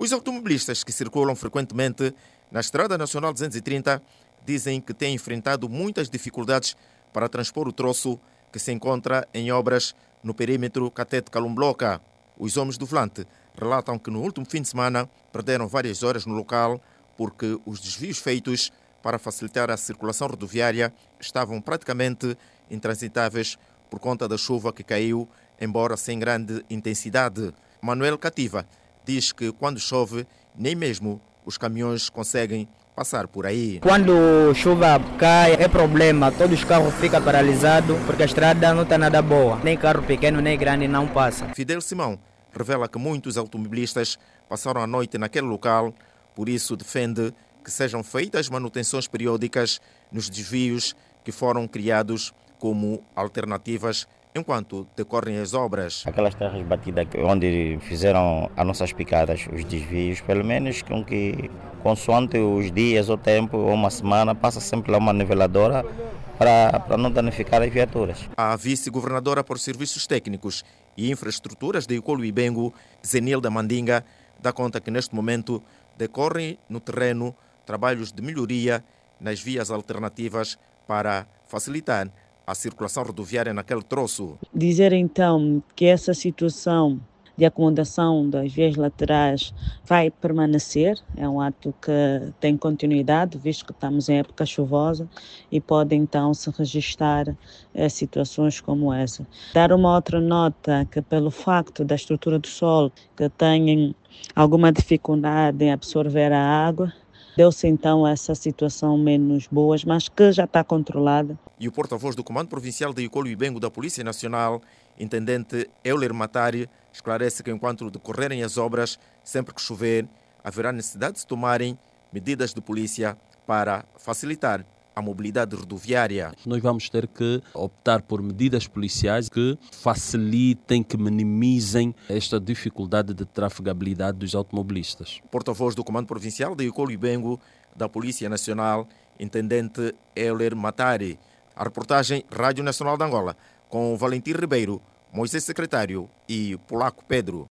Os automobilistas que circulam frequentemente na Estrada Nacional 230 dizem que têm enfrentado muitas dificuldades para transpor o troço que se encontra em obras no perímetro Catete-Calumbloca. Os homens do volante relatam que no último fim de semana perderam várias horas no local porque os desvios feitos para facilitar a circulação rodoviária estavam praticamente intransitáveis por conta da chuva que caiu, embora sem grande intensidade. Manuel Cativa diz que quando chove, nem mesmo os caminhões conseguem passar por aí. Quando chuva cai é problema, todos os carros ficam paralisados porque a estrada não está nada boa. Nem carro pequeno nem grande não passa. Fidel Simão revela que muitos automobilistas passaram a noite naquele local, por isso defende que sejam feitas manutenções periódicas nos desvios que foram criados como alternativas enquanto decorrem as obras. Aquelas terras batidas onde fizeram as nossas picadas, os desvios, pelo menos com que, consoante os dias, o tempo, ou uma semana, passa sempre lá uma niveladora para não danificar as viaturas. A vice-governadora por Serviços Técnicos e Infraestruturas de Icolo Ibengo, Zenilda Mandinga, dá conta que neste momento decorrem no terreno trabalhos de melhoria nas vias alternativas para facilitar a circulação rodoviária naquele troço. Dizer então que essa situação de acomodação das vias laterais vai permanecer, é um ato que tem continuidade, visto que estamos em época chuvosa e pode então se registrar situações como essa. Dar uma outra nota que pelo facto da estrutura do solo que tenham alguma dificuldade em absorver a água, deu-se então essa situação menos boa, mas que já está controlada. E o porta-voz do Comando Provincial de Icolo Ibengo da Polícia Nacional, intendente Euler Matari, esclarece que enquanto decorrerem as obras, sempre que chover, haverá necessidade de se tomarem medidas de polícia para facilitar a mobilidade rodoviária. Nós vamos ter que optar por medidas policiais que facilitem, que minimizem esta dificuldade de trafegabilidade dos automobilistas. Porta-voz do Comando Provincial de Icolo Ibengo da Polícia Nacional, intendente Euler Matari. A reportagem Rádio Nacional de Angola, com Valentim Ribeiro, Moisés Secretário e Polaco Pedro.